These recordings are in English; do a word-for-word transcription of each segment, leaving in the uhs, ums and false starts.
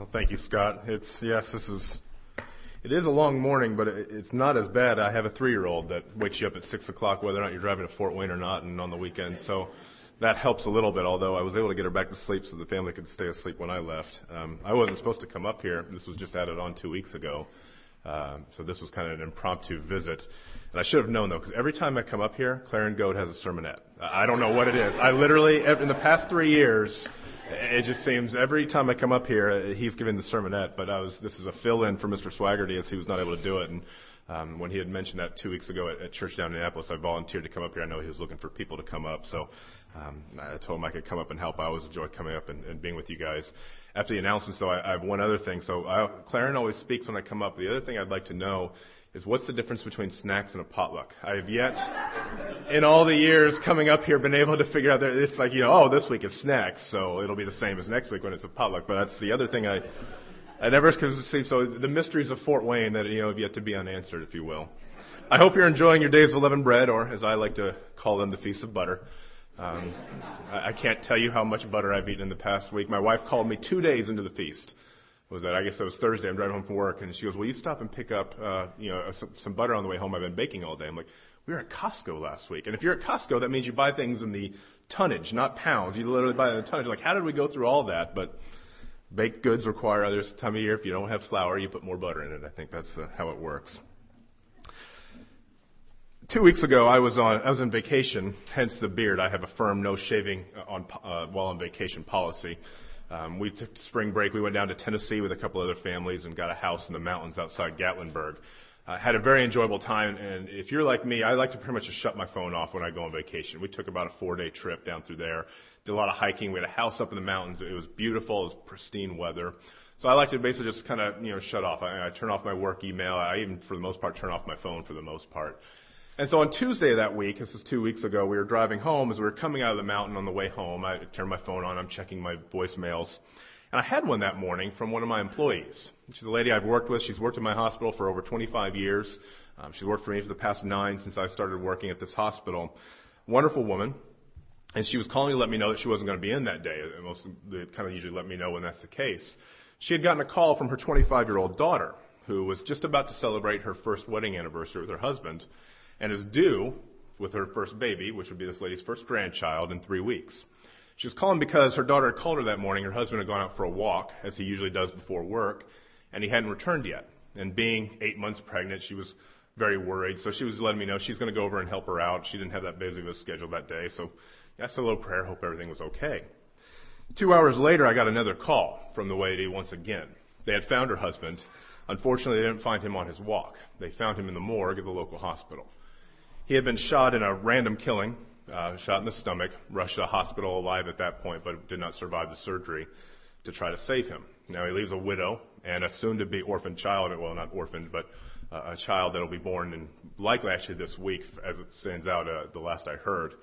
Well, thank you, Scott. It's yes, this is it is a long morning, but it, it's not as bad. I have a three-year-old that wakes you up at six o'clock, whether or not you're driving to Fort Wayne or not, and on the weekends. So that helps a little bit. Although I was able to get her back to sleep, so the family could stay asleep when I left. Um, I wasn't supposed to come up here. This was just added on two weeks ago. Uh, so this was kind of an impromptu visit. And I should have known, though, because every time I come up here, Claren Goad has a sermonette. I don't know what it is. I literally, in the past three years, it just seems every time I come up here, he's giving the sermonette. But I was, this is a fill-in for Mister Swaggerty as he was not able to do it. And um, when he had mentioned that two weeks ago at, at church down in Annapolis, I volunteered to come up here. I know he was looking for people to come up. So um, I told him I could come up and help. I always enjoy coming up and, and being with you guys. After the announcements, though, I, I have one other thing. So I, Claren always speaks when I come up. The other thing I'd like to know is what's the difference between snacks and a potluck? I have yet, in all the years coming up here, been able to figure out that it's like, you know, oh, this week is snacks, so it'll be the same as next week when it's a potluck. But that's the other thing I, I never see. So the mysteries of Fort Wayne that, you know, have yet to be unanswered, if you will. I hope you're enjoying your days of leavened bread, or as I like to call them, the Feast of Butter. Um, I, I can't tell you how much butter I've eaten in the past week. My wife called me two days into the feast. Was that I guess it was Thursday. I'm driving home from work, and she goes, "Will you stop and pick up, uh, you know, some, some butter on the way home? I've been baking all day." I'm like, "We were at Costco last week, and if you're at Costco, that means you buy things in the tonnage, not pounds. You literally buy it in the tonnage." Like, how did we go through all that? But baked goods require this time of year. If you don't have flour, you put more butter in it. I think that's uh, how it works. Two weeks ago, I was on I was on vacation, hence the beard. I have a firm no shaving on uh, while on vacation policy. Um, we took spring break. We went down to Tennessee with a couple other families and got a house in the mountains outside Gatlinburg. Uh, had a very enjoyable time. And if you're like me, I like to pretty much just shut my phone off when I go on vacation. We took about a four-day trip down through there. Did a lot of hiking. We had a house up in the mountains. It was beautiful. It was pristine weather. So I like to basically just kind of, you know, shut off. I, I turn off my work email. I even, for the most part, turn off my phone for the most part. And so on Tuesday of that week, this is two weeks ago, we were driving home. As we were coming out of the mountain on the way home, I turned my phone on. I'm checking my voicemails. And I had one that morning from one of my employees. She's a lady I've worked with. She's worked in my hospital for over twenty-five years. Um, she's worked for me for the past nine since I started working at this hospital. Wonderful woman. And she was calling to let me know that she wasn't going to be in that day. Most they kind of usually let me know when that's the case. She had gotten a call from her twenty-five-year-old daughter, who was just about to celebrate her first wedding anniversary with her husband, and is due with her first baby, which would be this lady's first grandchild, in three weeks. She was calling because her daughter had called her that morning. Her husband had gone out for a walk, as he usually does before work, and he hadn't returned yet. And being eight months pregnant, she was very worried. So she was letting me know she's going to go over and help her out. She didn't have that busy of a schedule that day. So that's a little prayer. Hope everything was okay. Two hours later, I got another call from the lady once again. They had found her husband. Unfortunately, they didn't find him on his walk. They found him in the morgue at the local hospital. He had been shot in a random killing, uh, shot in the stomach, rushed to the hospital alive at that point, but did not survive the surgery to try to save him. Now he leaves a widow and a soon-to-be orphaned child, well, not orphaned, but uh, a child that will be born in likely actually this week, as it stands out, uh, the last I heard.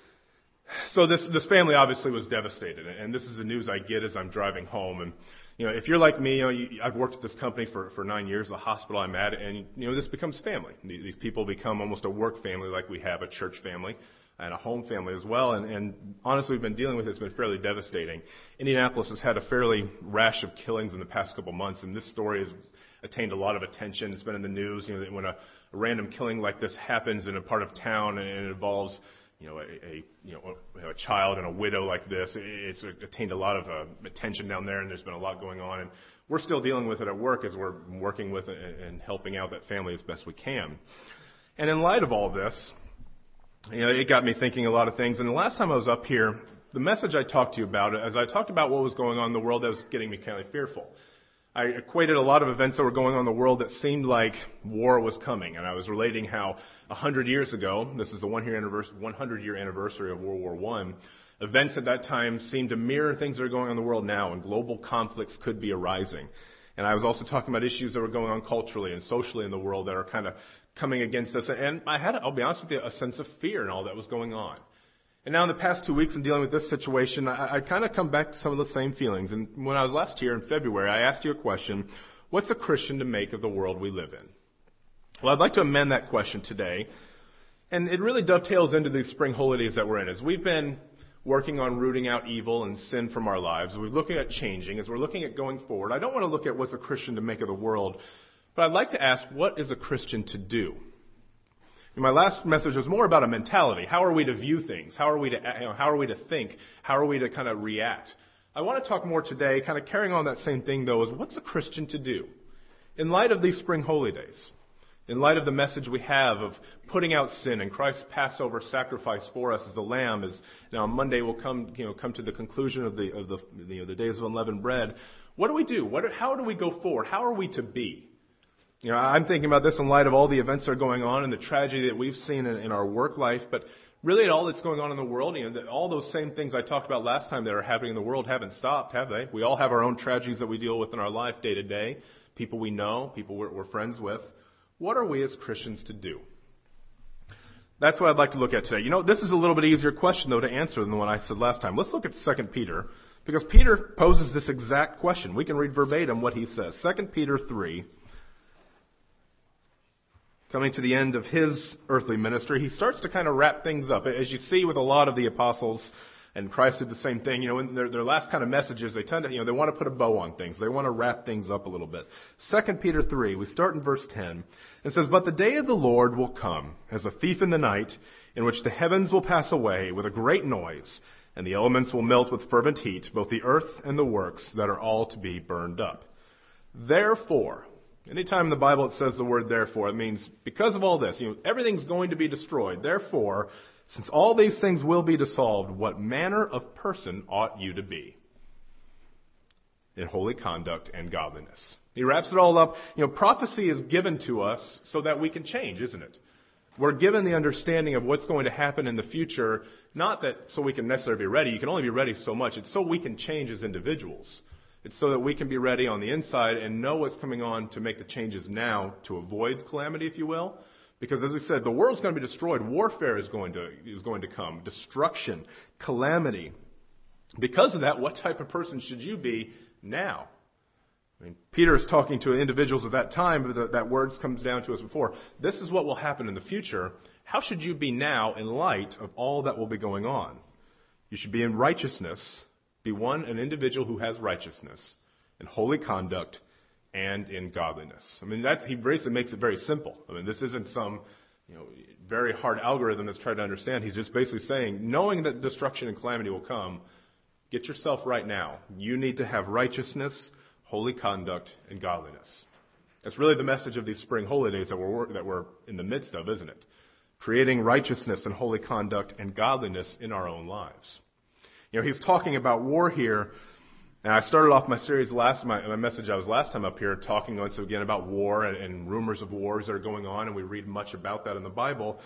So this, this family obviously was devastated, and this is the news I get as I'm driving home. And you know, if you're like me, you know, you, I've worked at this company for, for nine years, the hospital I'm at, and, you know, this becomes family. These people become almost a work family like we have a church family and a home family as well. And, and honestly, we've been dealing with it. It's been fairly devastating. Indianapolis has had a fairly rash of killings in the past couple months, and this story has attained a lot of attention. It's been in the news. You know, when a, a random killing like this happens in a part of town and it involves you know, a, a you know a, a child and a widow like this, it's attained a lot of uh, attention down there, and there's been a lot going on. And we're still dealing with it at work as we're working with it and helping out that family as best we can. And in light of all this, you know, it got me thinking a lot of things. And the last time I was up here, the message I talked to you about, as I talked about what was going on in the world that was getting me kind of fearful. I equated a lot of events that were going on in the world that seemed like war was coming. And I was relating how a hundred years ago, this is the one hundred year anniversary of World War One, events at that time seemed to mirror things that are going on in the world now, and global conflicts could be arising. And I was also talking about issues that were going on culturally and socially in the world that are kind of coming against us. And I had, I'll be honest with you, a sense of fear in all that was going on. And now in the past two weeks in dealing with this situation, I, I kind of come back to some of the same feelings. And when I was last here in February, I asked you a question: what's a Christian to make of the world we live in? Well, I'd like to amend that question today. And it really dovetails into these spring holidays that we're in. As we've been working on rooting out evil and sin from our lives, as we're looking at changing, as we're looking at going forward, I don't want to look at what's a Christian to make of the world, but I'd like to ask, what is a Christian to do? And my last message was more about a mentality. How are we to view things? How are we to, you know, how are we to think? How are we to kind of react? I want to talk more today, kind of carrying on that same thing though, is what's a Christian to do? In light of these spring holy days, in light of the message we have of putting out sin and Christ's Passover sacrifice for us as the Lamb, as now on Monday we'll come, you know, come to the conclusion of the of the you know the days of unleavened bread. What do we do? What? How do we go forward? How are we to be? You know, I'm thinking about this in light of all the events that are going on and the tragedy that we've seen in, in our work life, but really all that's going on in the world, you know, that all those same things I talked about last time that are happening in the world haven't stopped, have they? We all have our own tragedies that we deal with in our life day to day, people we know, people we're, we're friends with. What are we as Christians to do? That's what I'd like to look at today. You know, this is a little bit easier question, though, to answer than the one I said last time. Let's look at Second Peter, because Peter poses this exact question. We can read verbatim what he says. Second Peter three, coming to the end of his earthly ministry, he starts to kind of wrap things up. As you see with a lot of the apostles, and Christ did the same thing, you know, in their, their last kind of messages, they tend to, you know, they want to put a bow on things. They want to wrap things up a little bit. Second Peter three, we start in verse ten. It says, "But the day of the Lord will come as a thief in the night, in which the heavens will pass away with a great noise, and the elements will melt with fervent heat, both the earth and the works that are all to be burned up. Therefore," anytime in the Bible it says the word therefore, it means because of all this, you know, everything's going to be destroyed. Therefore, since all these things will be dissolved, what manner of person ought you to be? In holy conduct and godliness. He wraps it all up. You know, prophecy is given to us so that we can change, isn't it? We're given the understanding of what's going to happen in the future, not that so we can necessarily be ready. You can only be ready so much. It's so we can change as individuals. It's so that we can be ready on the inside and know what's coming on to make the changes now to avoid calamity, if you will. Because as I said, the world's going to be destroyed. Warfare is going to is going to come. Destruction, calamity. Because of that, what type of person should you be now? I mean, Peter is talking to individuals of that time, but that, that word comes down to us before. This is what will happen in the future. How should you be now in light of all that will be going on? You should be in righteousness. Be one, an individual who has righteousness, in holy conduct, and in godliness. I mean, that's, he basically makes it very simple. I mean, this isn't some, you know, very hard algorithm that's trying to understand. He's just basically saying, knowing that destruction and calamity will come, get yourself right now. You need to have righteousness, holy conduct, and godliness. That's really the message of these spring holy days that we're, that we're in the midst of, isn't it? Creating righteousness and holy conduct and godliness in our own lives. You know, he's talking about war here. And I started off my series last, my, my message I was last time up here talking once again about war and, and rumors of wars that are going on, and we read much about that in the Bible.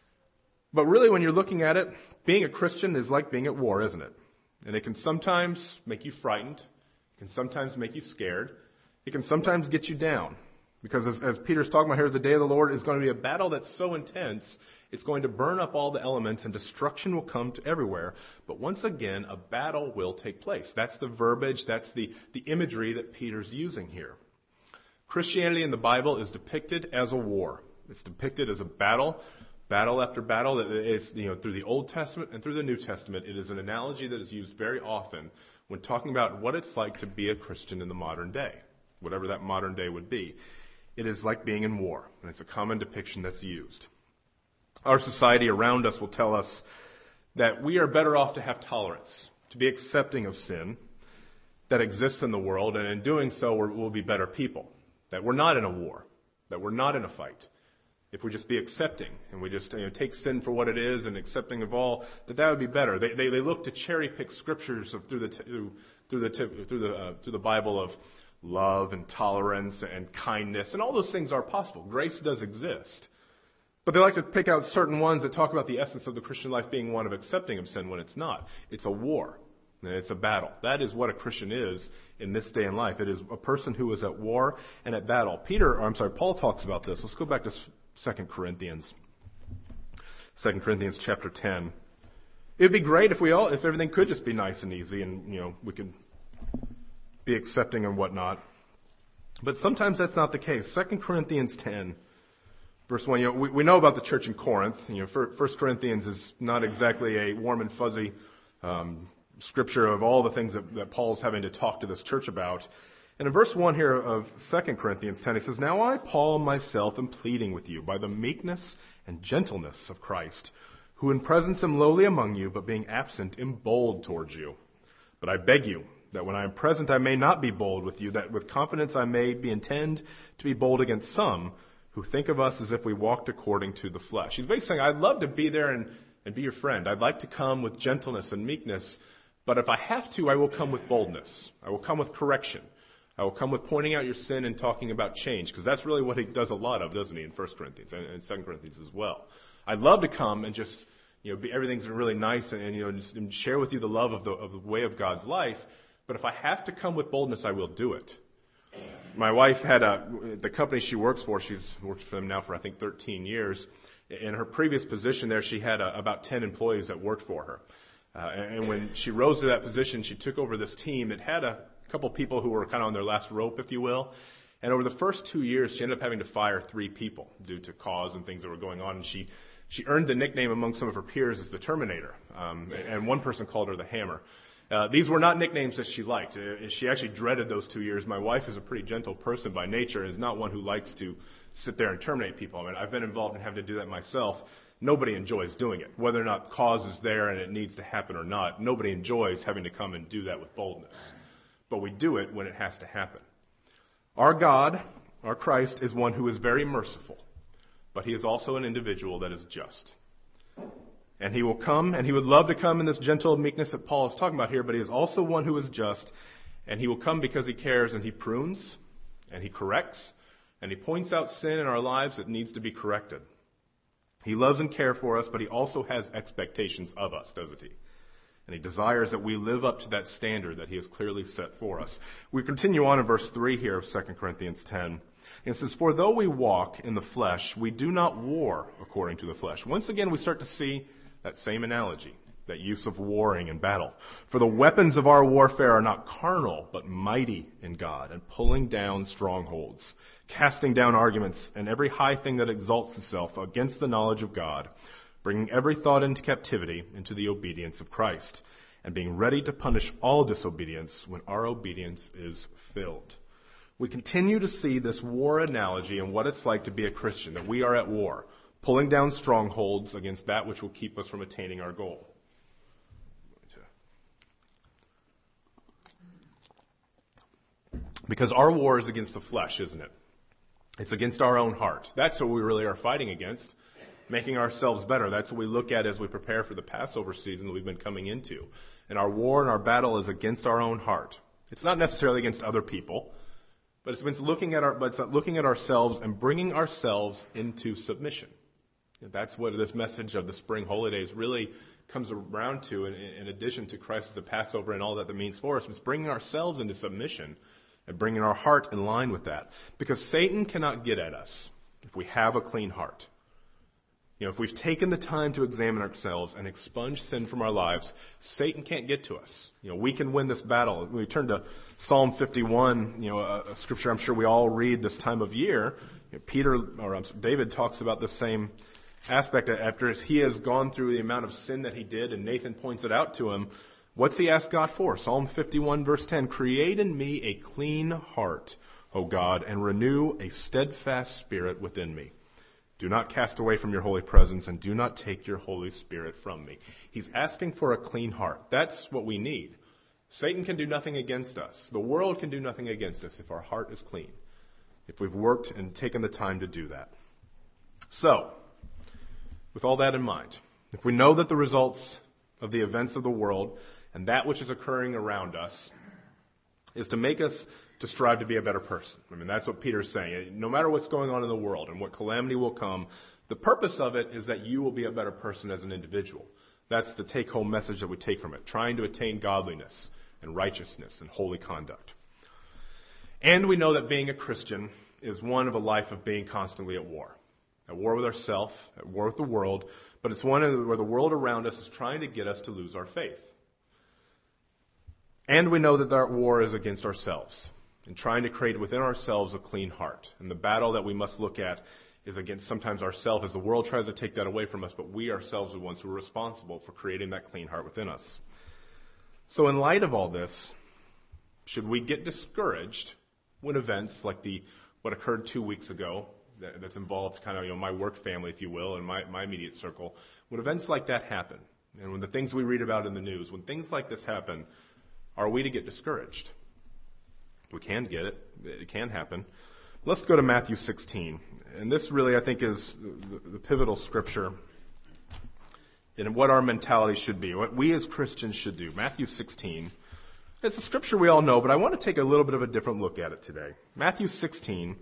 But really, when you're looking at it, being a Christian is like being at war, isn't it? And it can sometimes make you frightened. It can sometimes make you scared. It can sometimes get you down. Because as, as Peter's talking about here, the day of the Lord is going to be a battle that's so intense, it's going to burn up all the elements and destruction will come to everywhere. But once again, a battle will take place. That's the verbiage, that's the, the imagery that Peter's using here. Christianity in the Bible is depicted as a war. It's depicted as a battle, battle after battle. It's, you know, through the Old Testament and through the New Testament. It is an analogy that is used very often when talking about what it's like to be a Christian in the modern day, whatever that modern day would be. It is like being in war, and it's a common depiction that's used. Our society around us will tell us that we are better off to have tolerance, to be accepting of sin that exists in the world, and in doing so we're, we'll be better people. That we're not in a war, that we're not in a fight. If we just be accepting, and we just, you know, take sin for what it is and accepting of all, that that would be better. They they, they look to cherry pick scriptures of, through the through, through the through the uh, through the Bible of love and tolerance and kindness, and all those things are possible. Grace does exist. But they like to pick out certain ones that talk about the essence of the Christian life being one of accepting of sin when it's not. It's a war. And it's a battle. That is what a Christian is in this day in life. It is a person who is at war and at battle. Peter, or I'm sorry, Paul talks about this. Let's go back to Second Corinthians. Second Corinthians chapter ten. It would be great if we all, if everything could just be nice and easy and, you know, we could be accepting and whatnot. But sometimes that's not the case. Second Corinthians ten, verse one. You know, we, we know about the church in Corinth. You know, First Corinthians is not exactly a warm and fuzzy um, scripture of all the things that, that Paul's having to talk to this church about. And in verse one here of Second Corinthians ten, he says, "Now I, Paul, myself, am pleading with you by the meekness and gentleness of Christ, who in presence am lowly among you, but being absent am bold towards you. But I beg you, that when I am present I may not be bold with you, that with confidence I may be intend to be bold against some who think of us as if we walked according to the flesh." He's basically saying, I'd love to be there and, and be your friend. I'd like to come with gentleness and meekness, but if I have to, I will come with boldness. I will come with correction. I will come with pointing out your sin and talking about change, because that's really what he does a lot of, doesn't he, in First Corinthians and, and Second Corinthians as well. I'd love to come and just, you know, be, everything's really nice and, and you know, just, and share with you the love of the, of the way of God's life. But if I have to come with boldness, I will do it. My wife had a, the company she works for, she's worked for them now for I think thirteen years. In her previous position there, she had a, about ten employees that worked for her. Uh, and, and when she rose to that position, she took over this team. It had a couple people who were kind of on their last rope, if you will. And over the first two years, she ended up having to fire three people due to cause and things that were going on. And she, she earned the nickname among some of her peers as the Terminator. Um, and one person called her the Hammer. Uh, these were not nicknames that she liked. Uh, she actually dreaded those two years. My wife is a pretty gentle person by nature and is not one who likes to sit there and terminate people. I mean, I've been involved in having to do that myself. Nobody enjoys doing it. Whether or not cause is there and it needs to happen or not, nobody enjoys having to come and do that with boldness. But we do it when it has to happen. Our God, our Christ, is one who is very merciful, but he is also an individual that is just. And he will come, and he would love to come in this gentle meekness that Paul is talking about here, but he is also one who is just, and he will come because he cares, and he prunes, and he corrects, and he points out sin in our lives that needs to be corrected. He loves and cares for us, but he also has expectations of us, doesn't he? And he desires that we live up to that standard that he has clearly set for us. We continue on in verse three here of Second Corinthians ten. It says, "For though we walk in the flesh, we do not war according to the flesh." Once again, we start to see that same analogy, that use of warring in battle. "For the weapons of our warfare are not carnal, but mighty in God, and pulling down strongholds, casting down arguments and every high thing that exalts itself against the knowledge of God, bringing every thought into captivity into the obedience of Christ, and being ready to punish all disobedience when our obedience is filled." We continue to see this war analogy and what it's like to be a Christian, that we are at war, pulling down strongholds against that which will keep us from attaining our goal. Because our war is against the flesh, isn't it? It's against our own heart. That's what we really are fighting against, making ourselves better. That's what we look at as we prepare for the Passover season that we've been coming into. And our war and our battle is against our own heart. It's not necessarily against other people, but it's been looking at our, but it's looking at ourselves and bringing ourselves into submission. That's what this message of the spring holidays really comes around to, in, in addition to Christ as the Passover and all that that means for us. It's bringing ourselves into submission and bringing our heart in line with that. Because Satan cannot get at us if we have a clean heart. You know, if we've taken the time to examine ourselves and expunge sin from our lives, Satan can't get to us. You know, we can win this battle. When we turn to Psalm fifty-one, you know, a, a scripture I'm sure we all read this time of year, you know, Peter or um, David talks about the same aspect after he has gone through the amount of sin that he did, and Nathan points it out to him. What's he asked God for? Psalm fifty-one, verse ten, "Create in me a clean heart, O God, and renew a steadfast spirit within me. Do not cast away from your holy presence, and do not take your Holy Spirit from me." He's asking for a clean heart. That's what we need. Satan can do nothing against us. The world can do nothing against us if our heart is clean, if we've worked and taken the time to do that. So, with all that in mind, if we know that the results of the events of the world and that which is occurring around us is to make us to strive to be a better person. I mean, that's what Peter's saying. No matter what's going on in the world and what calamity will come, the purpose of it is that you will be a better person as an individual. That's the take-home message that we take from it, trying to attain godliness and righteousness and holy conduct. And we know that being a Christian is one of a life of being constantly at war. At war with ourselves, at war with the world, but it's one where the world around us is trying to get us to lose our faith. And we know that that war is against ourselves, and trying to create within ourselves a clean heart. And the battle that we must look at is against sometimes ourselves, as the world tries to take that away from us, but we ourselves are the ones who are responsible for creating that clean heart within us. So in light of all this, should we get discouraged when events like the what occurred two weeks ago, that, that's involved kind of you know my work family, if you will, and my, my immediate circle, when events like that happen, and when the things we read about in the news, when things like this happen, are we to get discouraged? We can get it. It can happen. Let's go to Matthew sixteen. And this really, I think, is the, the pivotal scripture in what our mentality should be, what we as Christians should do. Matthew sixteen. It's a scripture we all know, but I want to take a little bit of a different look at it today. Matthew sixteen.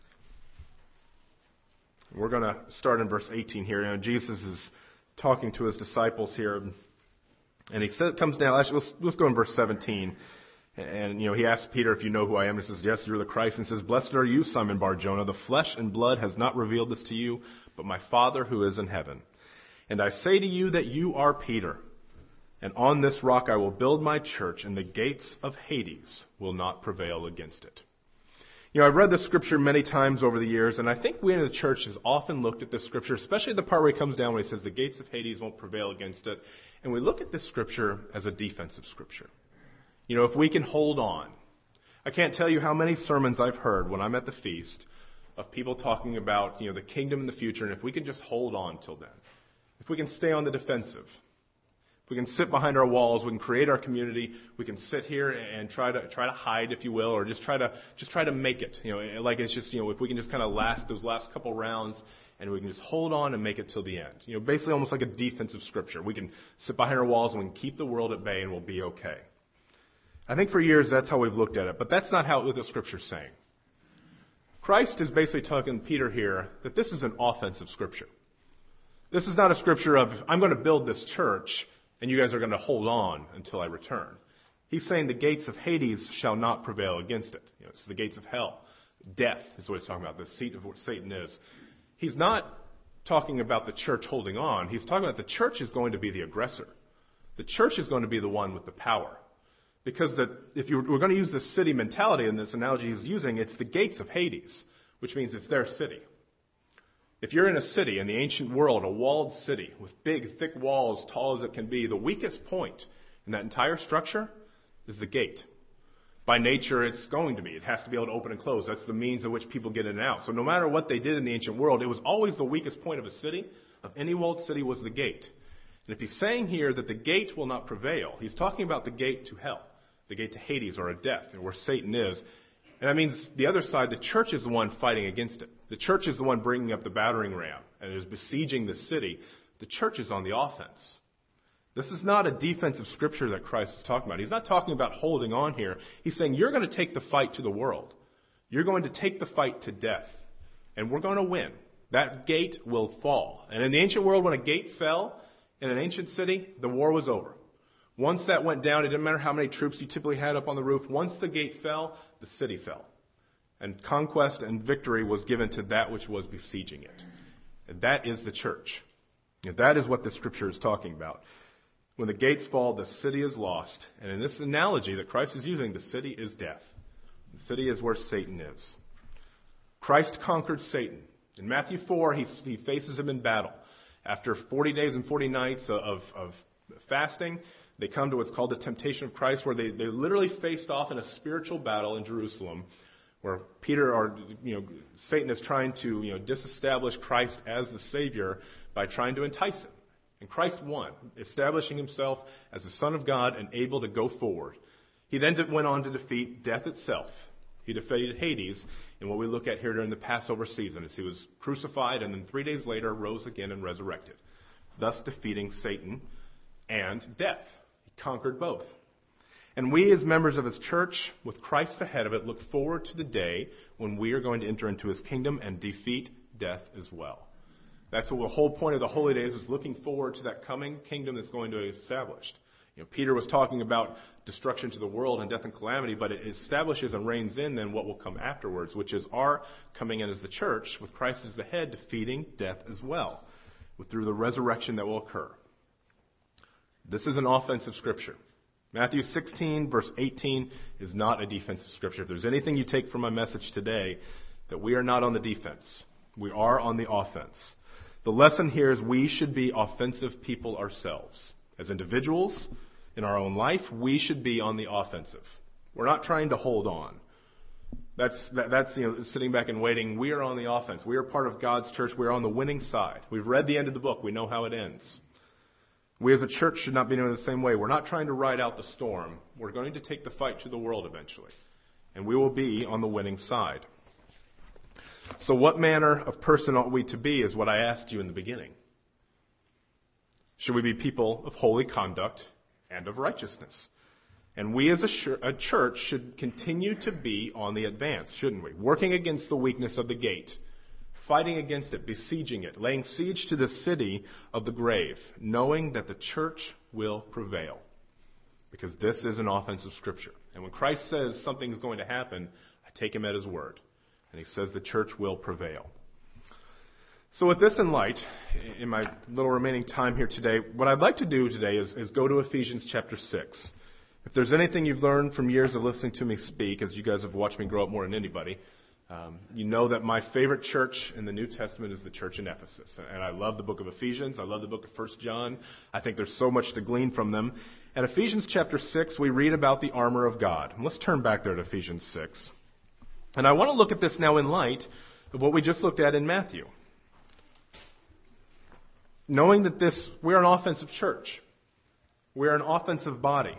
We're going to start in verse eighteen here. You know, Jesus is talking to his disciples here. And he said, comes down, actually, let's, let's go in verse seventeen. And, you know, he asks Peter, if you know who I am, and he says, yes, you're the Christ. And he says, blessed are you, Simon Bar-Jonah. The flesh and blood has not revealed this to you, but my Father who is in heaven. And I say to you that you are Peter. And on this rock I will build my church, and the gates of Hades will not prevail against it. You know, I've read this scripture many times over the years, and I think we in the church has often looked at this scripture, especially the part where he comes down when he says the gates of Hades won't prevail against it. And we look at this scripture as a defensive scripture. You know, if we can hold on. I can't tell you how many sermons I've heard when I'm at the feast of people talking about, you know, the kingdom in the future, and if we can just hold on till then. If we can stay on the defensive. If we can sit behind our walls, we can create our community, we can sit here and try to try to hide, if you will, or just try to just try to make it. You know, like it's just, you know, if we can just kind of last those last couple rounds and we can just hold on and make it till the end. You know, basically almost like a defensive scripture. We can sit behind our walls and we can keep the world at bay and we'll be okay. I think for years that's how we've looked at it, but that's not how what the scripture's saying. Christ is basically talking to Peter here that this is an offensive scripture. This is not a scripture of, I'm going to build this church and you guys are going to hold on until I return. He's saying the gates of Hades shall not prevail against it. You know, it's the gates of hell. Death is what he's talking about, the seat of what Satan is. He's not talking about the church holding on. He's talking about the church is going to be the aggressor. The church is going to be the one with the power. Because the, if you, we're going to use this city mentality in this analogy he's using, it's the gates of Hades, which means it's their city. If you're in a city, in the ancient world, a walled city with big, thick walls, tall as it can be, the weakest point in that entire structure is the gate. By nature, it's going to be. It has to be able to open and close. That's the means of which people get in and out. So no matter what they did in the ancient world, it was always the weakest point of a city, of any walled city, was the gate. And if he's saying here that the gate will not prevail, he's talking about the gate to hell, the gate to Hades or a death, and where Satan is. And that means the other side, the church is the one fighting against it. The church is the one bringing up the battering ram and is besieging the city. The church is on the offense. This is not a defensive scripture that Christ is talking about. He's not talking about holding on here. He's saying you're going to take the fight to the world. You're going to take the fight to death. And we're going to win. That gate will fall. And in the ancient world, when a gate fell in an ancient city, the war was over. Once that went down, it didn't matter how many troops you typically had up on the roof. Once the gate fell, the city fell. And conquest and victory was given to that which was besieging it. And that is the church. And that is what the scripture is talking about. When the gates fall, the city is lost. And in this analogy that Christ is using, the city is death. The city is where Satan is. Christ conquered Satan. In Matthew four, he, he faces him in battle. After forty days and forty nights of, of fasting, they come to what's called the temptation of Christ, where they, they literally faced off in a spiritual battle in Jerusalem, where Peter or you know Satan is trying to you know disestablish Christ as the Savior by trying to entice him. And Christ won, establishing himself as the Son of God and able to go forward. He then went on to defeat death itself. He defeated Hades in what we look at here during the Passover season, as he was crucified and then three days later rose again and resurrected, thus defeating Satan and death. He conquered both. And we as members of his church, with Christ ahead of it, look forward to the day when we are going to enter into his kingdom and defeat death as well. That's what the whole point of the holy days is, looking forward to that coming kingdom that's going to be established. You know, Peter was talking about destruction to the world and death and calamity, but it establishes and reigns in then what will come afterwards, which is our coming in as the church, with Christ as the head, defeating death as well, through the resurrection that will occur. This is an offensive scripture. Matthew sixteen, verse eighteen, is not a defensive scripture. If there's anything you take from my message today, that we are not on the defense. We are on the offense. The lesson here is we should be offensive people ourselves, as individuals, in our own life, we should be on the offensive. We're not trying to hold on. That's, that, that's, you know, sitting back and waiting. We are on the offense. We are part of God's church. We are on the winning side. We've read the end of the book. We know how it ends. We as a church should not be doing it the same way. We're not trying to ride out the storm. We're going to take the fight to the world eventually. And we will be on the winning side. So what manner of person ought we to be is what I asked you in the beginning. Should we be people of holy conduct and of righteousness? And we as a, a church should continue to be on the advance, shouldn't we? Working against the weakness of the gate, fighting against it, besieging it, laying siege to the city of the grave, knowing that the church will prevail. Because this is an offensive scripture. And when Christ says something is going to happen, I take him at his word. And he says the church will prevail. So with this in light, in my little remaining time here today, what I'd like to do today is, is go to Ephesians chapter six. If there's anything you've learned from years of listening to me speak, as you guys have watched me grow up more than anybody, um, you know that my favorite church in the New Testament is the church in Ephesus. And I love the book of Ephesians. I love the book of First John. I think there's so much to glean from them. At Ephesians chapter six, we read about the armor of God. And let's turn back there to Ephesians six. And I want to look at this now in light of what we just looked at in Matthew. Knowing that this, we're an offensive church. We're an offensive body.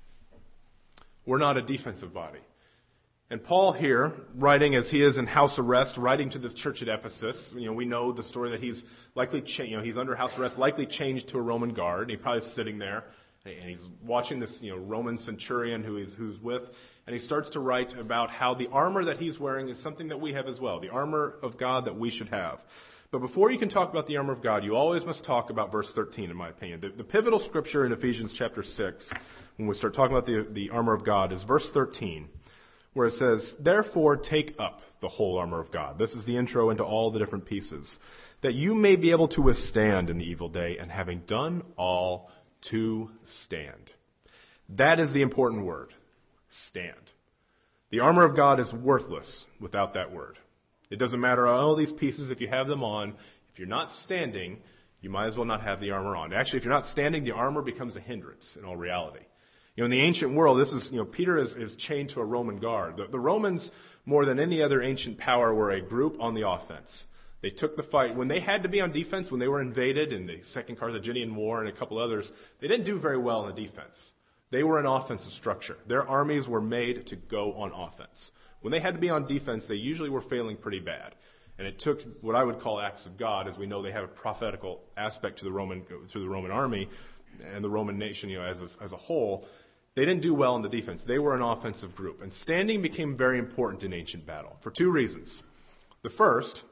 We're not a defensive body. And Paul here, writing as he is in house arrest, writing to this church at Ephesus, you know, we know the story that he's likely, cha- you know, he's under house arrest, likely changed to a Roman guard. He's probably sitting there, and he's watching this, you know, Roman centurion who he's who's with, and he starts to write about how the armor that he's wearing is something that we have as well, the armor of God that we should have. But before you can talk about the armor of God, you always must talk about verse thirteen, in my opinion. The, the pivotal scripture in Ephesians chapter six, when we start talking about the, the armor of God, is verse thirteen, where it says, "Therefore take up the whole armor of God." This is the intro into all the different pieces. "That you may be able to withstand in the evil day, and having done all, to stand." That is the important word. Stand. The armor of God is worthless without that word. It doesn't matter all these pieces if you have them on. If you're not standing, you might as well not have the armor on. Actually, if you're not standing, the armor becomes a hindrance in all reality. You know, in the ancient world, this is, you know, Peter is, is chained to a Roman guard. The, the Romans, more than any other ancient power, were a group on the offense. They took the fight. When they had to be on defense, when they were invaded in the Second Carthaginian War and a couple others, they didn't do very well in the defense. They were an offensive structure. Their armies were made to go on offense. When they had to be on defense, they usually were failing pretty bad. And it took what I would call acts of God, as we know they have a prophetical aspect to the Roman to the Roman army and the Roman nation, you know, as a, as a whole. They didn't do well in the defense. They were an offensive group. And standing became very important in ancient battle for two reasons. The first,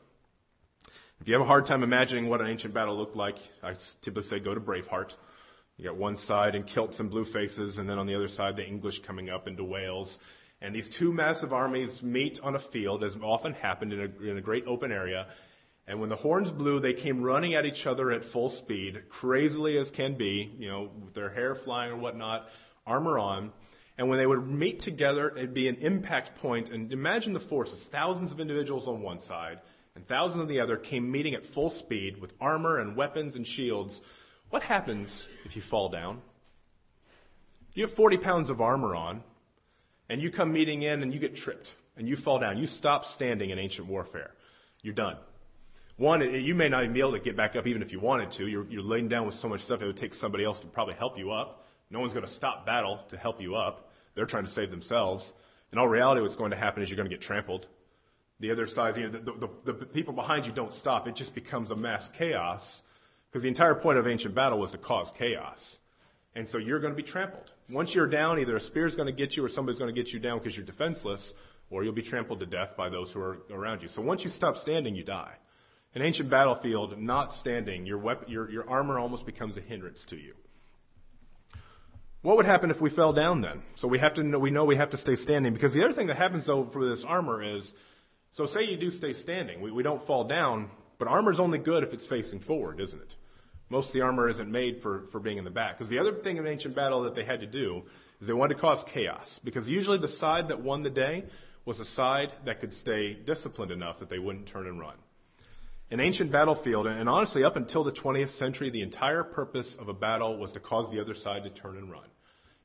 if you have a hard time imagining what an ancient battle looked like, I typically say go to Braveheart. You got one side in kilts and blue faces, and then on the other side the English coming up into Wales. And these two massive armies meet on a field, as often happened in a, in a great open area. And when the horns blew, they came running at each other at full speed, crazily as can be, you know, with their hair flying or whatnot, armor on. And when they would meet together, it'd be an impact point. And imagine the forces, thousands of individuals on one side and thousands on the other came meeting at full speed with armor and weapons and shields. What happens if you fall down? You have forty pounds of armor on. And you come meeting in and you get tripped and you fall down. You stop standing in ancient warfare. You're done. One, you may not even be able to get back up even if you wanted to. You're, you're laying down with so much stuff it would take somebody else to probably help you up. No one's going to stop battle to help you up. They're trying to save themselves. In all reality, what's going to happen is you're going to get trampled. The other side, you know, the, the, the people behind you don't stop. It just becomes a mass chaos because the entire point of ancient battle was to cause chaos. And so you're going to be trampled. Once you're down, either a spear is going to get you or somebody's going to get you down because you're defenseless, or you'll be trampled to death by those who are around you. So once you stop standing, you die. In ancient battlefield, not standing, your, weapon, your, your armor almost becomes a hindrance to you. What would happen if we fell down then? So we have to know, we know we have to stay standing, because the other thing that happens though for this armor is, so say you do stay standing, we, we don't fall down, but armor's only good if it's facing forward, isn't it? Most of the armor isn't made for, for being in the back. Because the other thing in ancient battle that they had to do is they wanted to cause chaos. Because usually the side that won the day was a side that could stay disciplined enough that they wouldn't turn and run. In ancient battlefield, and honestly up until the twentieth century, the entire purpose of a battle was to cause the other side to turn and run.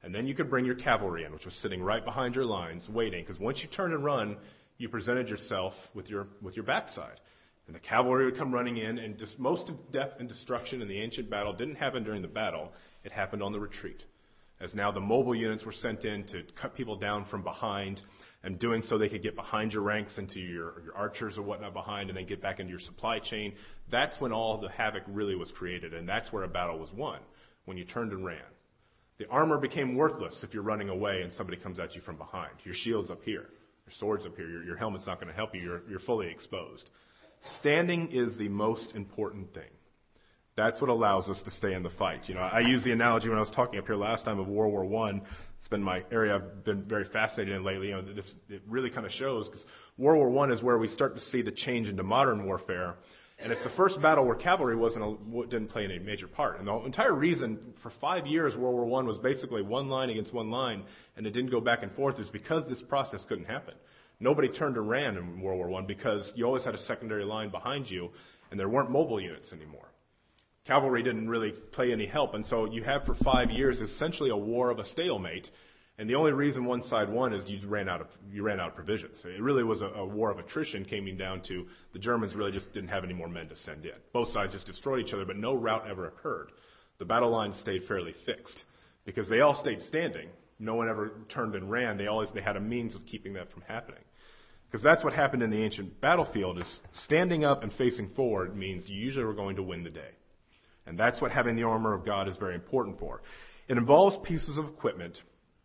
And then you could bring your cavalry in, which was sitting right behind your lines, waiting. Because once you turned and run, you presented yourself with your with your backside. And the cavalry would come running in, and just most of death and destruction in the ancient battle didn't happen during the battle. It happened on the retreat. As now the mobile units were sent in to cut people down from behind, and doing so they could get behind your ranks into your, your archers or whatnot behind, and then get back into your supply chain. That's when all the havoc really was created, and that's where a battle was won, when you turned and ran. The armor became worthless if you're running away and somebody comes at you from behind. Your shield's up here. Your sword's up here. Your, your helmet's not going to help you. You're, you're fully exposed. Standing is the most important thing. That's what allows us to stay in the fight. You know, I used the analogy when I was talking up here last time of World War One. It's been my area I've been very fascinated in lately. You know, this it really kind of shows because World War One is where we start to see the change into modern warfare. And it's the first battle where cavalry wasn't a, didn't play any major part. And the entire reason for five years World War One was basically one line against one line, and it didn't go back and forth, is because this process couldn't happen. Nobody turned and ran in World War One because you always had a secondary line behind you, and there weren't mobile units anymore. Cavalry didn't really play any help, and so you have for five years essentially a war of a stalemate. And the only reason one side won is you ran out of you ran out of provisions. It really was a, a war of attrition, coming down to the Germans really just didn't have any more men to send in. Both sides just destroyed each other, but no rout ever occurred. The battle lines stayed fairly fixed because they all stayed standing. No one ever turned and ran. They always they had a means of keeping that from happening. Because that's what happened in the ancient battlefield, is standing up and facing forward means you usually were going to win the day. And that's what having the armor of God is very important for. It involves pieces of equipment.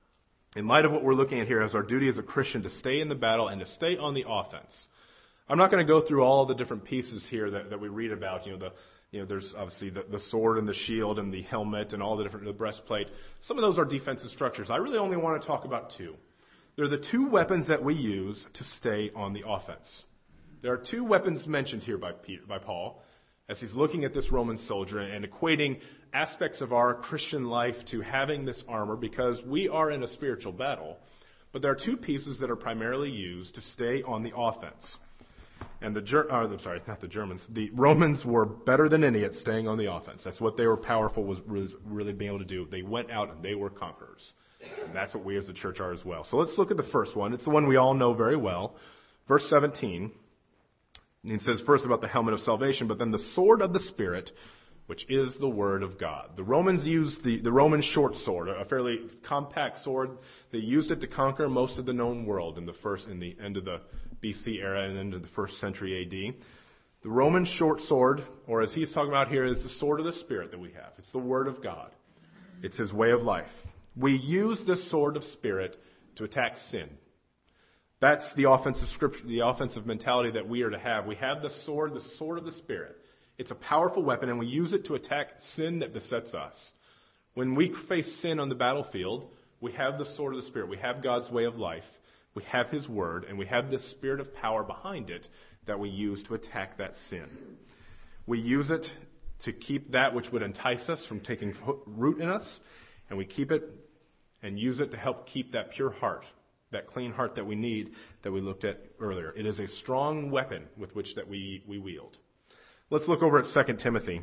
In light of what we're looking at here as our duty as a Christian to stay in the battle and to stay on the offense. I'm not going to go through all the different pieces here that, that we read about. You know, the, you know, there's obviously the, the sword and the shield and the helmet and all the different, the breastplate. Some of those are defensive structures. I really only want to talk about two. They're the two weapons that we use to stay on the offense. There are two weapons mentioned here by Peter, by Paul, as he's looking at this Roman soldier and equating aspects of our Christian life to having this armor, because we are in a spiritual battle. But there are two pieces that are primarily used to stay on the offense. And the Ger- uh, I'm sorry, not the Germans. The Romans were better than any at staying on the offense. That's what they were powerful was really, really being able to do. They went out and they were conquerors. And that's what we as the church are as well. So let's look at the first one. It's the one we all know very well. Verse seventeen. And he says first about the helmet of salvation, but then the sword of the Spirit, which is the Word of God. The Romans used the, the Roman short sword, a fairly compact sword. They used it to conquer most of the known world in the first, in the end of the B C era and into the first century A D. The Roman short sword, or as he's talking about here, is the sword of the Spirit that we have. It's the Word of God. It's His way of life. We use this sword of Spirit to attack sin. That's the offensive scripture, the offensive mentality that we are to have. We have the sword, the sword of the Spirit. It's a powerful weapon, and we use it to attack sin that besets us. When we face sin on the battlefield, we have the sword of the Spirit. We have God's way of life. We have His Word, and we have this spirit of power behind it that we use to attack that sin. We use it to keep that which would entice us from taking root in us, and we keep it and use it to help keep that pure heart, that clean heart that we need, that we looked at earlier. It is a strong weapon with which that we, we wield. Let's look over at Second Timothy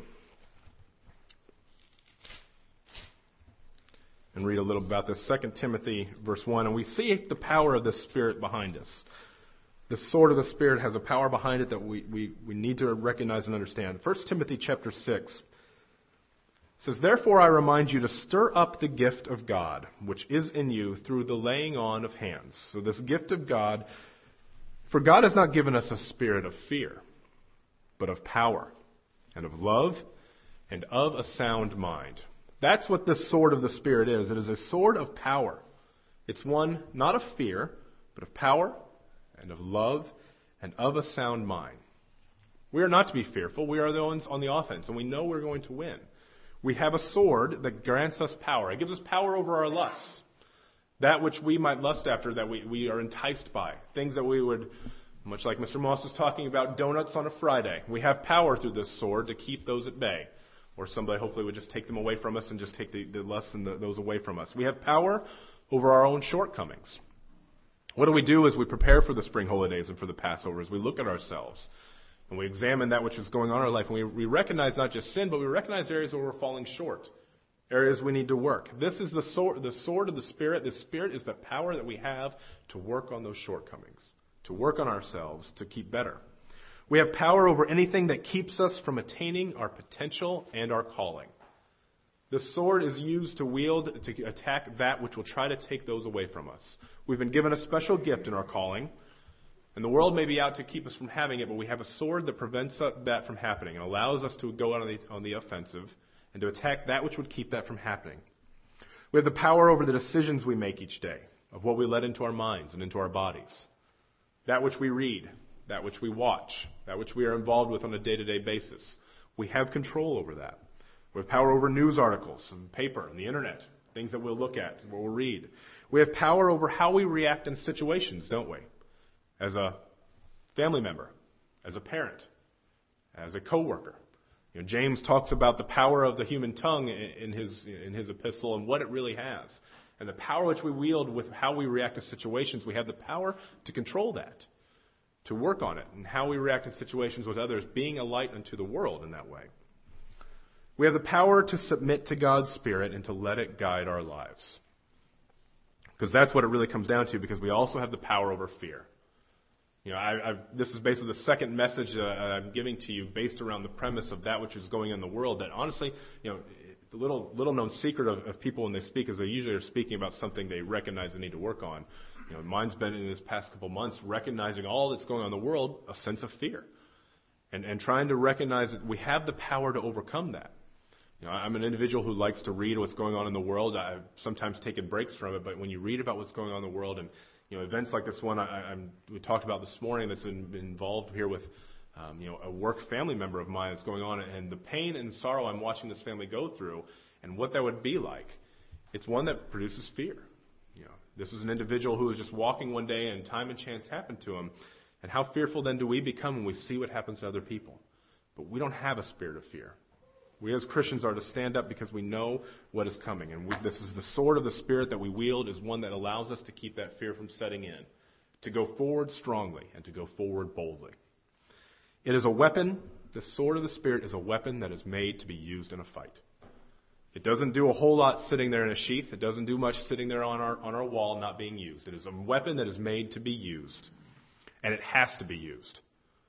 and read a little about this. Second Timothy verse one, and we see the power of the Spirit behind us. The sword of the Spirit has a power behind it that we, we, we need to recognize and understand. First Timothy chapter six says, therefore I remind you to stir up the gift of God, which is in you through the laying on of hands. So this gift of God, for God has not given us a spirit of fear, but of power and of love and of a sound mind. That's what this sword of the Spirit is. It is a sword of power. It's one not of fear, but of power and of love and of a sound mind. We are not to be fearful. We are the ones on the offense, and we know we're going to win. We have a sword that grants us power. It gives us power over our lusts. That which we might lust after, that we, we are enticed by. Things that we would, much like Mister Moss was talking about donuts on a Friday. We have power through this sword to keep those at bay. Or somebody hopefully would just take them away from us and just take the, the lusts and the, those away from us. We have power over our own shortcomings. What do we do as we prepare for the spring holidays and for the Passover? As we look at ourselves and we examine that which is going on in our life, and we, we recognize not just sin, but we recognize areas where we're falling short. areas we need to work. This is the sword, the sword of the Spirit. The Spirit is the power that we have to work on those shortcomings, to work on ourselves, to keep better. We have power over anything that keeps us from attaining our potential and our calling. The sword is used to wield, to attack that which will try to take those away from us. We've been given a special gift in our calling, and the world may be out to keep us from having it, but we have a sword that prevents that from happening and allows us to go out on the, on the offensive and to attack that which would keep that from happening. We have the power over the decisions we make each day, of what we let into our minds and into our bodies. That which we read, that which we watch, that which we are involved with on a day-to-day basis. We have control over that. We have power over news articles and paper and the internet, things that we'll look at, what we'll read. We have power over how we react in situations, don't we? As a family member, as a parent, as a coworker. You know, James talks about the power of the human tongue in his in his epistle and what it really has. And the power which we wield with how we react to situations, we have the power to control that, to work on it, and how we react in situations with others, being a light unto the world in that way. We have the power to submit to God's Spirit and to let it guide our lives. Because that's what it really comes down to, because we also have the power over fear. You know, I, I've, this is basically the second message that I'm giving to you based around the premise of that which is going on in the world. That honestly, you know, the little little known secret of, of people when they speak is they usually are speaking about something they recognize they need to work on. You know, mine's been in this past couple months recognizing all that's going on in the world, a sense of fear, and and trying to recognize that we have the power to overcome that. You know, I'm an individual who likes to read what's going on in the world. I've sometimes taken breaks from it, but when you read about what's going on in the world and you know, events like this one I, I'm, we talked about this morning that's in, involved here with, um, you know, a work family member of mine that's going on, and the pain and sorrow I'm watching this family go through, and what that would be like, it's one that produces fear. You know, this is an individual who was just walking one day, and time and chance happened to him, and how fearful then do we become when we see what happens to other people? But we don't have a spirit of fear. We as Christians are to stand up because we know what is coming. And we, this is the sword of the Spirit that we wield is one that allows us to keep that fear from setting in, to go forward strongly and to go forward boldly. It is a weapon. The sword of the Spirit is a weapon that is made to be used in a fight. It doesn't do a whole lot sitting there in a sheath. It doesn't do much sitting there on our, on our wall not being used. It is a weapon that is made to be used. And it has to be used.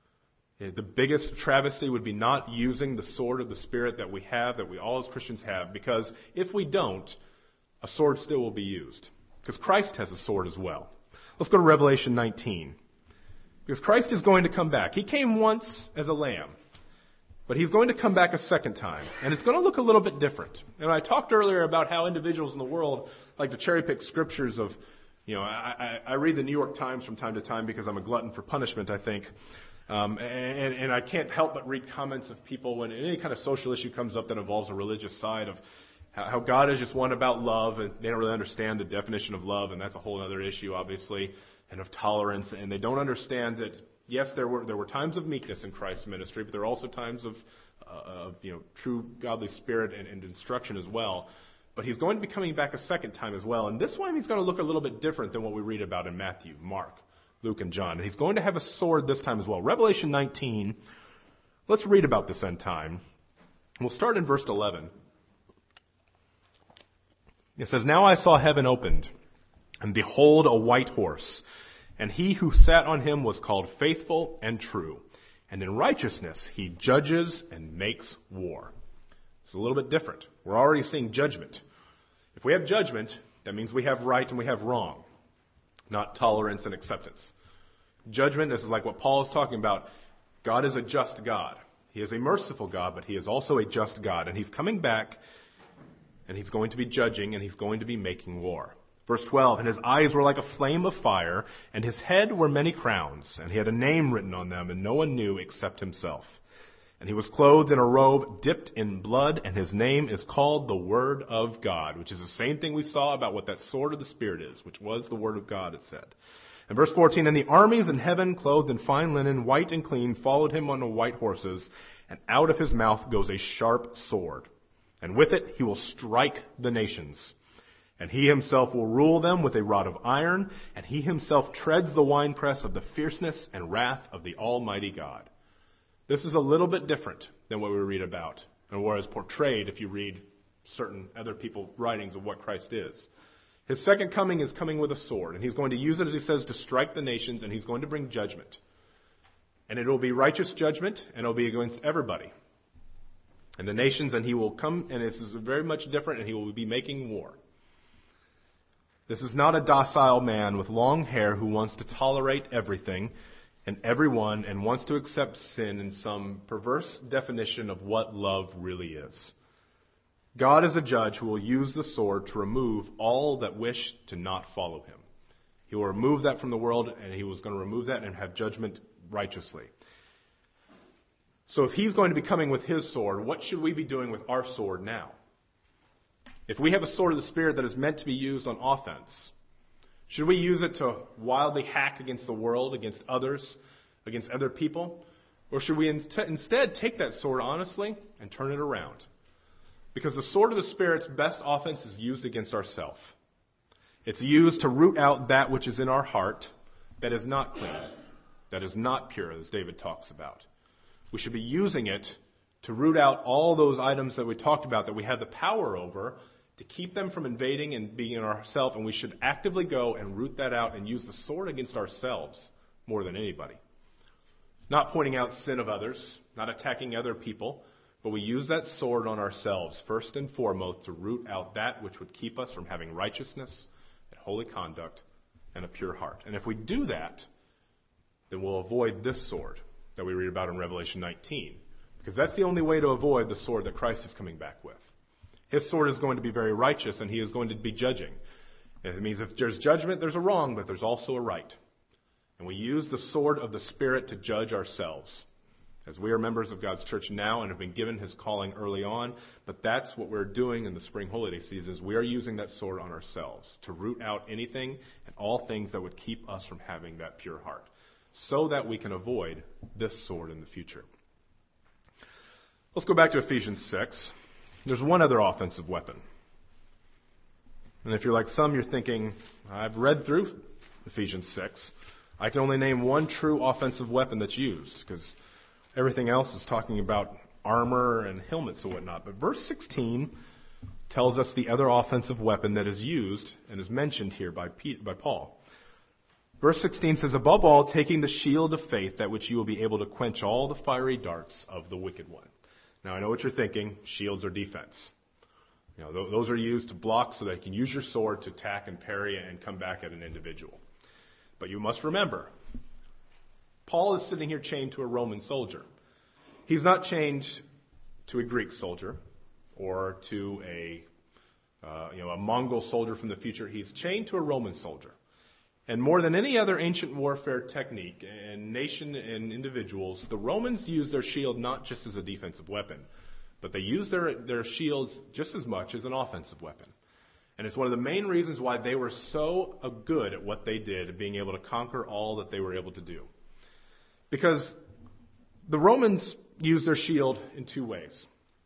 The biggest travesty would be not using the sword of the Spirit that we have, that we all as Christians have, because if we don't, a sword still will be used. Because Christ has a sword as well. Let's go to Revelation nineteen. Because Christ is going to come back. He came once as a lamb, but he's going to come back a second time. And it's going to look a little bit different. And I talked earlier about how individuals in the world like to cherry pick scriptures of, you know, I, I, I read the New York Times from time to time because I'm a glutton for punishment, I think. Um, and, and I can't help but read comments of people when any kind of social issue comes up that involves a religious side of how, how God is just one about love, and they don't really understand the definition of love, and that's a whole other issue, obviously, and of tolerance, and they don't understand that, yes, there were there were times of meekness in Christ's ministry, but there are also times of, uh, of you know, true godly spirit and, and instruction as well. But he's going to be coming back a second time as well, and this one he's going to look a little bit different than what we read about in Matthew, Mark, Luke, and John. And he's going to have a sword this time as well. Revelation nineteen, let's read about this end time. We'll start in verse eleven. It says, "Now I saw heaven opened, and behold a white horse, and he who sat on him was called Faithful and True, and in righteousness he judges and makes war." It's a little bit different. We're already seeing judgment. If we have judgment, that means we have right and we have wrong, not tolerance and acceptance. Judgment, this is like what Paul is talking about. God is a just God. He is a merciful God, but he is also a just God. And he's coming back, and he's going to be judging, and he's going to be making war. Verse twelve, "And his eyes were like a flame of fire, and his head were many crowns, and he had a name written on them, and no one knew except himself. And he was clothed in a robe dipped in blood, and his name is called the Word of God," which is the same thing we saw about what that sword of the Spirit is, which was the Word of God, it said. And verse fourteen, "And the armies in heaven, clothed in fine linen, white and clean, followed him on the white horses, and out of his mouth goes a sharp sword. And with it he will strike the nations. And he himself will rule them with a rod of iron, and he himself treads the winepress of the fierceness and wrath of the Almighty God." This is a little bit different than what we read about, and what is portrayed if you read certain other people writings of what Christ is. His second coming is coming with a sword, and he's going to use it, as he says, to strike the nations, and he's going to bring judgment. And it will be righteous judgment, and it will be against everybody. And the nations, and he will come, and this is very much different, and he will be making war. This is not a docile man with long hair who wants to tolerate everything and everyone and wants to accept sin in some perverse definition of what love really is. God is a judge who will use the sword to remove all that wish to not follow him. He will remove that from the world, and he was going to remove that and have judgment righteously. So if he's going to be coming with his sword, what should we be doing with our sword now? If we have a sword of the Spirit that is meant to be used on offense, should we use it to wildly hack against the world, against others, against other people? Or should we instead take that sword honestly and turn it around? Because the sword of the Spirit's best offense is used against ourselves. It's used to root out that which is in our heart that is not clean, that is not pure, as David talks about. We should be using it to root out all those items that we talked about that we have the power over, to keep them from invading and being in ourselves, and we should actively go and root that out and use the sword against ourselves more than anybody. Not pointing out sin of others, not attacking other people, but we use that sword on ourselves first and foremost to root out that which would keep us from having righteousness and holy conduct and a pure heart. And if we do that, then we'll avoid this sword that we read about in Revelation nineteen. Because that's the only way to avoid the sword that Christ is coming back with. His sword is going to be very righteous, and he is going to be judging. And it means if there's judgment, there's a wrong, but there's also a right. And we use the sword of the Spirit to judge ourselves. As we are members of God's church now and have been given his calling early on, but that's what we're doing in the spring holiday seasons. We are using that sword on ourselves to root out anything and all things that would keep us from having that pure heart, so that we can avoid this sword in the future. Let's go back to Ephesians six. There's one other offensive weapon. And if you're like some, you're thinking, I've read through Ephesians six. I can only name one true offensive weapon that's used, because everything else is talking about armor and helmets and whatnot. But verse sixteen tells us the other offensive weapon that is used and is mentioned here by Pete, by Paul. Verse sixteen says, above all, taking the shield of faith, that which you will be able to quench all the fiery darts of the wicked one. Now, I know what you're thinking. Shields are defense. You know, th- those are used to block so that you can use your sword to attack and parry and come back at an individual. But you must remember, Paul is sitting here chained to a Roman soldier. He's not chained to a Greek soldier or to a, uh, you know, a Mongol soldier from the future. He's chained to a Roman soldier. And more than any other ancient warfare technique and nation and individuals, the Romans used their shield not just as a defensive weapon, but they used their, their shields just as much as an offensive weapon. And it's one of the main reasons why they were so uh, good at what they did, at being able to conquer all that they were able to do. Because the Romans used their shield in two ways.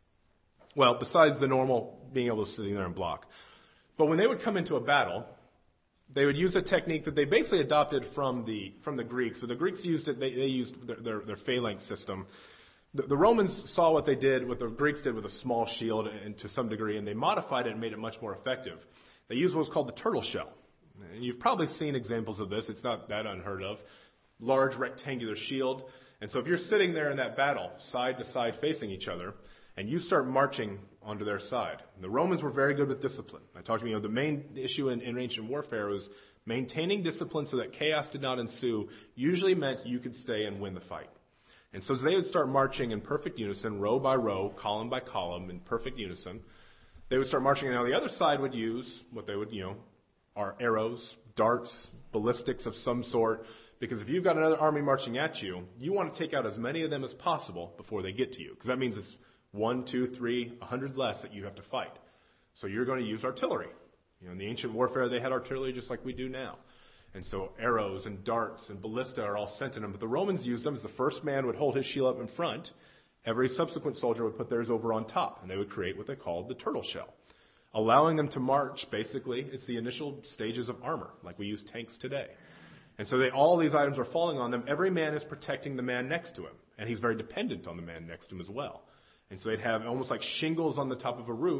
Well, besides the normal being able to sit there and block. But when they would come into a battle, they would use a technique that they basically adopted from the from the Greeks. So the Greeks used it, they, they used their, their, their phalanx system. The, the Romans saw what they did, what the Greeks did with a small shield and to some degree, and they modified it and made it much more effective. They used what was called the turtle shell. And you've probably seen examples of this. It's not that unheard of. Large rectangular shield. And so if you're sitting there in that battle, side to side facing each other, and you start marching onto their side. The Romans were very good with discipline. I talked to you, you know, the main issue in, in ancient warfare was maintaining discipline so that chaos did not ensue, usually meant you could stay and win the fight. And so as they would start marching in perfect unison, row by row, column by column, in perfect unison, they would start marching, and now the other side would use what they would, you know, are arrows, darts, ballistics of some sort, because if you've got another army marching at you, you want to take out as many of them as possible before they get to you, because that means it's one, two, three, a hundred less that you have to fight. So you're going to use artillery. You know, in the ancient warfare, they had artillery just like we do now. And so arrows and darts and ballista are all sent to them. But the Romans used them as the first man would hold his shield up in front. Every subsequent soldier would put theirs over on top. And they would create what they called the turtle shell, allowing them to march. Basically, it's the initial stages of armor, like we use tanks today. And so they, all these items are falling on them. Every man is protecting the man next to him. And he's very dependent on the man next to him as well. And so they'd have almost like shingles on the top of a roof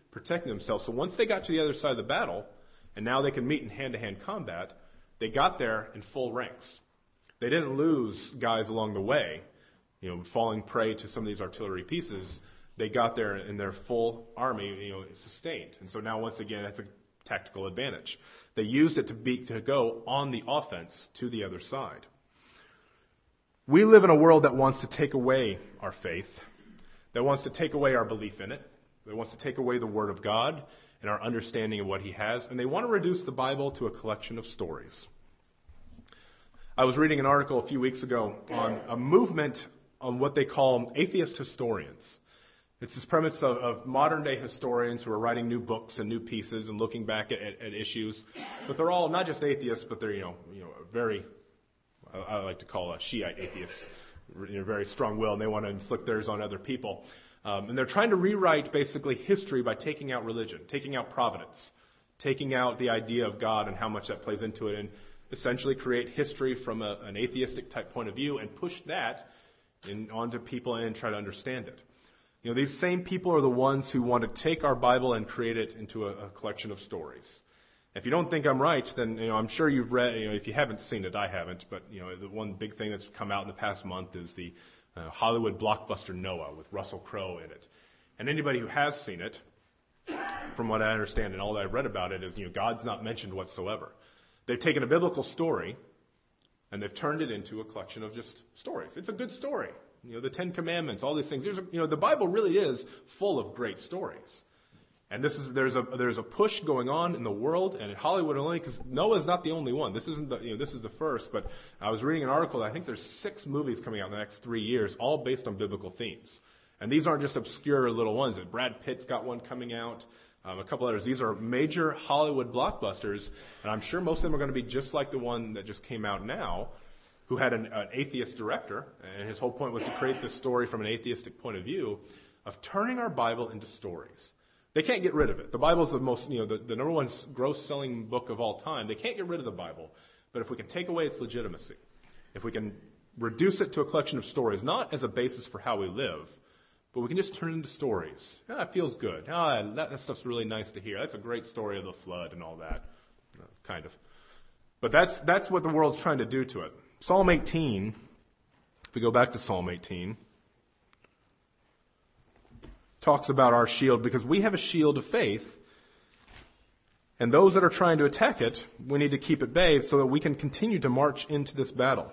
protecting themselves. So once they got to the other side of the battle, and now they can meet in hand-to-hand combat, they got there in full ranks. They didn't lose guys along the way, you know, falling prey to some of these artillery pieces. They got there in their full army, you know, sustained. And so now, once again, that's a tactical advantage. They used it to be, to go on the offense to the other side. We live in a world that wants to take away our faith, that wants to take away our belief in it, that wants to take away the Word of God and our understanding of what He has, and they want to reduce the Bible to a collection of stories. I was reading an article a few weeks ago on a movement on what they call atheist historians. It's this premise of, of modern-day historians who are writing new books and new pieces and looking back at, at, at issues. But they're all not just atheists, but they're, you know, you know, very, I, I like to call a Shiite atheists, you know, very strong-willed, and they want to inflict theirs on other people. Um, and they're trying to rewrite basically history by taking out religion, taking out providence, taking out the idea of God and how much that plays into it, and essentially create history from a, an atheistic type point of view and push that in, onto people and try to understand it. You know, these same people are the ones who want to take our Bible and create it into a, a collection of stories. If you don't think I'm right, then, you know, I'm sure you've read, you know, if you haven't seen it, I haven't, but, you know, the one big thing that's come out in the past month is the uh, Hollywood blockbuster Noah with Russell Crowe in it. And anybody who has seen it, from what I understand and all that I've read about it, is, you know, God's not mentioned whatsoever. They've taken a biblical story and they've turned it into a collection of just stories. It's a good story. You know, the Ten Commandments, all these things. There's a, you know, the Bible really is full of great stories. And this is there's a there's a push going on in the world and in Hollywood only, because Noah's not the only one. This isn't the you know this is the first. But I was reading an article. I think there's six movies coming out in the next three years, all based on biblical themes. And these aren't just obscure little ones. Brad Pitt's got one coming out. Um, a couple others. These are major Hollywood blockbusters, and I'm sure most of them are going to be just like the one that just came out now, who had an, an atheist director, and his whole point was to create this story from an atheistic point of view of turning our Bible into stories. They can't get rid of it. The Bible is the most, you know, the, the number one gross-selling book of all time. They can't get rid of the Bible, but if we can take away its legitimacy, if we can reduce it to a collection of stories, not as a basis for how we live, but we can just turn it into stories. Ah, it feels good. Ah, that, that stuff's really nice to hear. That's a great story of the flood and all that, uh, kind of. But that's that's what the world's trying to do to it. Psalm eighteen, if we go back to Psalm eighteen, talks about our shield, because we have a shield of faith, and those that are trying to attack it, we need to keep at bay so that we can continue to march into this battle.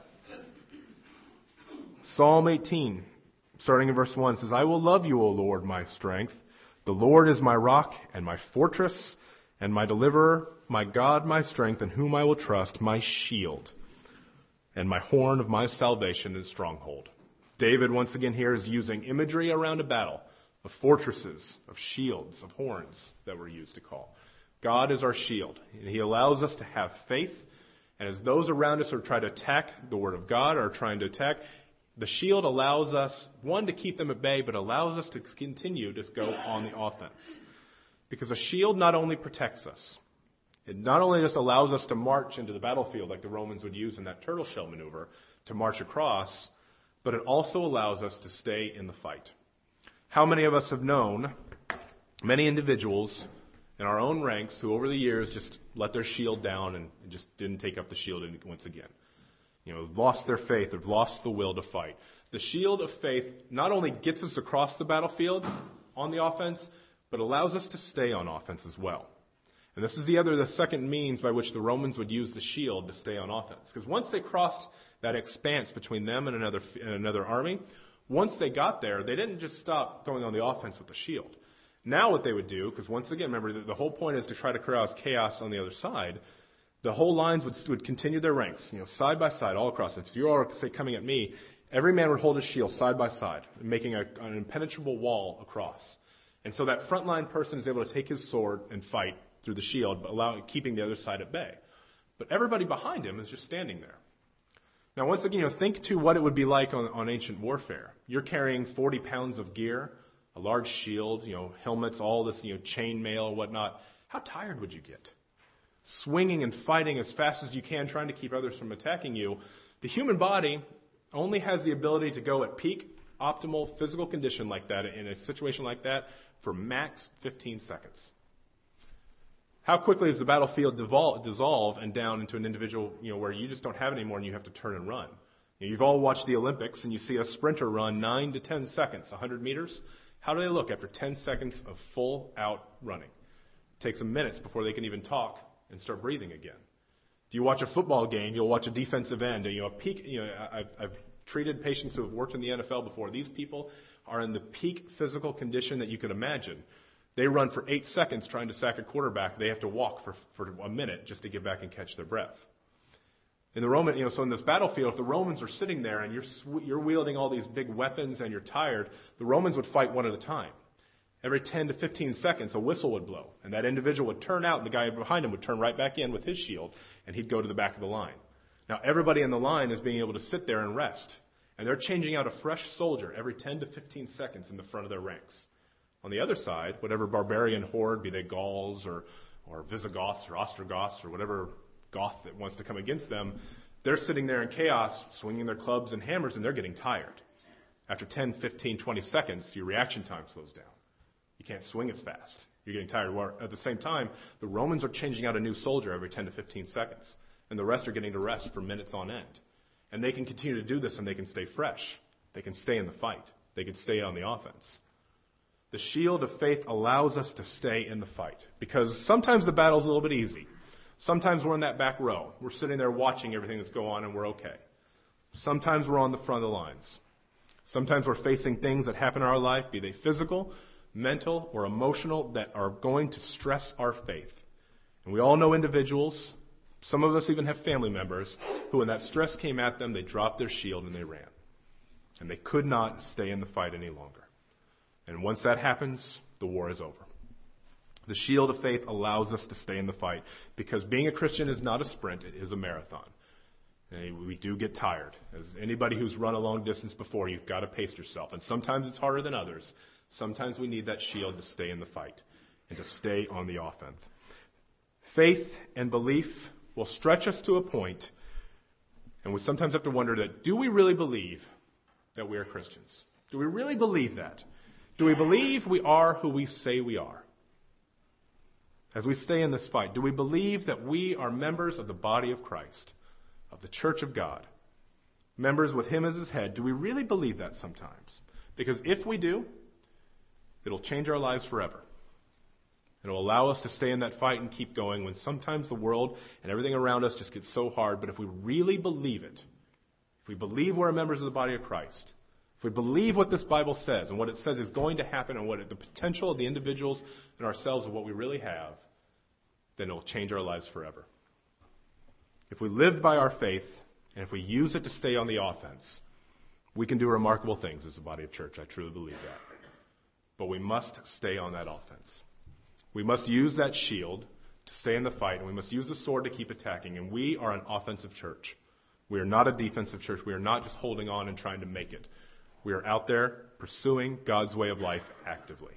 Psalm eighteen, starting in verse one, says, I will love you, O Lord, my strength. The Lord is my rock and my fortress and my deliverer, my God, my strength, in whom I will trust, my shield and my horn of my salvation and stronghold. David, once again here, is using imagery around a battle of fortresses, of shields, of horns that we're used to call. God is our shield, and He allows us to have faith. And as those around us are trying to attack the Word of God, are trying to attack, the shield allows us, one, to keep them at bay, but allows us to continue to go on the offense. Because a shield not only protects us, it not only just allows us to march into the battlefield like the Romans would use in that turtle shell maneuver to march across, but it also allows us to stay in the fight. How many of us have known many individuals in our own ranks who over the years just let their shield down and just didn't take up the shield once again? You know, lost their faith or lost the will to fight. The shield of faith not only gets us across the battlefield on the offense, but allows us to stay on offense as well. And this is the other, the second means by which the Romans would use the shield to stay on offense. Because once they crossed that expanse between them and another and another army, once they got there, they didn't just stop going on the offense with the shield. Now what they would do, because once again, remember, the, the whole point is to try to cause chaos on the other side. The whole lines would, would continue their ranks, you know, side by side, all across. If you are, say, coming at me, every man would hold his shield side by side, making a, an impenetrable wall across. And so that frontline person is able to take his sword and fight through the shield, but allow, keeping the other side at bay. But everybody behind him is just standing there. Now, once again, you know, think to what it would be like on, on ancient warfare. You're carrying forty pounds of gear, a large shield, you know, helmets, all this, you know, chain mail, whatnot. How tired would you get? Swinging and fighting as fast as you can, trying to keep others from attacking you. The human body only has the ability to go at peak, optimal physical condition like that, in a situation like that, for max fifteen seconds. How quickly does the battlefield devol- dissolve and down into an individual, you know, where you just don't have it anymore and you have to turn and run? You know, you've all watched the Olympics and you see a sprinter run nine to ten seconds, one hundred meters. How do they look after ten seconds of full out running? It takes them minutes before they can even talk and start breathing again. If you watch a football game, you'll watch a defensive end. You know, a peak. You know, I've, I've treated patients who have worked in the N F L before. These people are in the peak physical condition that you could imagine. They run for eight seconds trying to sack a quarterback. They have to walk for, for a minute just to get back and catch their breath. In the Roman, you know, so in this battlefield, if the Romans are sitting there and you're you're wielding all these big weapons and you're tired, the Romans would fight one at a time. Every ten to fifteen seconds, a whistle would blow, and that individual would turn out, and the guy behind him would turn right back in with his shield, and he'd go to the back of the line. Now, everybody in the line is being able to sit there and rest, and they're changing out a fresh soldier every ten to fifteen seconds in the front of their ranks. On the other side, whatever barbarian horde, be they Gauls or, or Visigoths or Ostrogoths or whatever Goth that wants to come against them, they're sitting there in chaos, swinging their clubs and hammers, and they're getting tired. After ten, fifteen, twenty seconds, your reaction time slows down. You can't swing as fast. You're getting tired. Well, at the same time, the Romans are changing out a new soldier every ten to fifteen seconds, and the rest are getting to rest for minutes on end. And they can continue to do this, and they can stay fresh. They can stay in the fight. They can stay on the offense. The shield of faith allows us to stay in the fight, because sometimes the battle's a little bit easy. Sometimes we're in that back row. We're sitting there watching everything that's going on, and we're okay. Sometimes we're on the front of the lines. Sometimes we're facing things that happen in our life, be they physical, mental, or emotional, that are going to stress our faith. And we all know individuals, some of us even have family members, who when that stress came at them, they dropped their shield and they ran. And they could not stay in the fight any longer. And once that happens, the war is over. The shield of faith allows us to stay in the fight, because being a Christian is not a sprint, it is a marathon. And we do get tired. As anybody who's run a long distance before, you've got to pace yourself. And sometimes it's harder than others. Sometimes we need that shield to stay in the fight and to stay on the offense. Faith and belief will stretch us to a point, and we sometimes have to wonder that, do we really believe that we are Christians? Do we really believe that? Do we believe we are who we say we are? As we stay in this fight, do we believe that we are members of the body of Christ, of the church of God, members with Him as His head? Do we really believe that sometimes? Because if we do, it'll change our lives forever. It'll allow us to stay in that fight and keep going when sometimes the world and everything around us just gets so hard. But if we really believe it, if we believe we're members of the body of Christ, if we believe what this Bible says and what it says is going to happen and what it, the potential of the individuals and ourselves of what we really have, then it will change our lives forever. If we live by our faith and if we use it to stay on the offense, we can do remarkable things as a body of church. I truly believe that. But we must stay on that offense. We must use that shield to stay in the fight, and we must use the sword to keep attacking. And we are an offensive church. We are not a defensive church. We are not just holding on and trying to make it. We are out there pursuing God's way of life actively.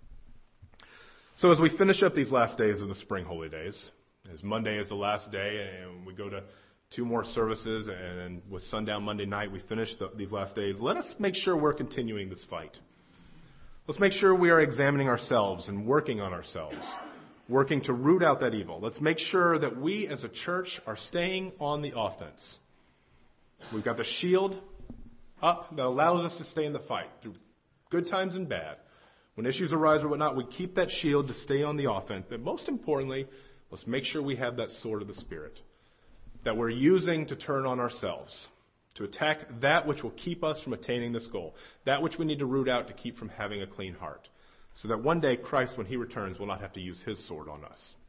So as we finish up these last days of the spring holy days, as Monday is the last day, and we go to two more services, and with sundown Monday night, we finish the, these last days, let us make sure we're continuing this fight. Let's make sure we are examining ourselves and working on ourselves, working to root out that evil. Let's make sure that we as a church are staying on the offense. We've got the shield up that allows us to stay in the fight through good times and bad. When issues arise or whatnot, we keep that shield to stay on the offense. But most importantly, let's make sure we have that sword of the Spirit that we're using to turn on ourselves, to attack that which will keep us from attaining this goal, that which we need to root out to keep from having a clean heart, so that one day Christ, when He returns, will not have to use His sword on us.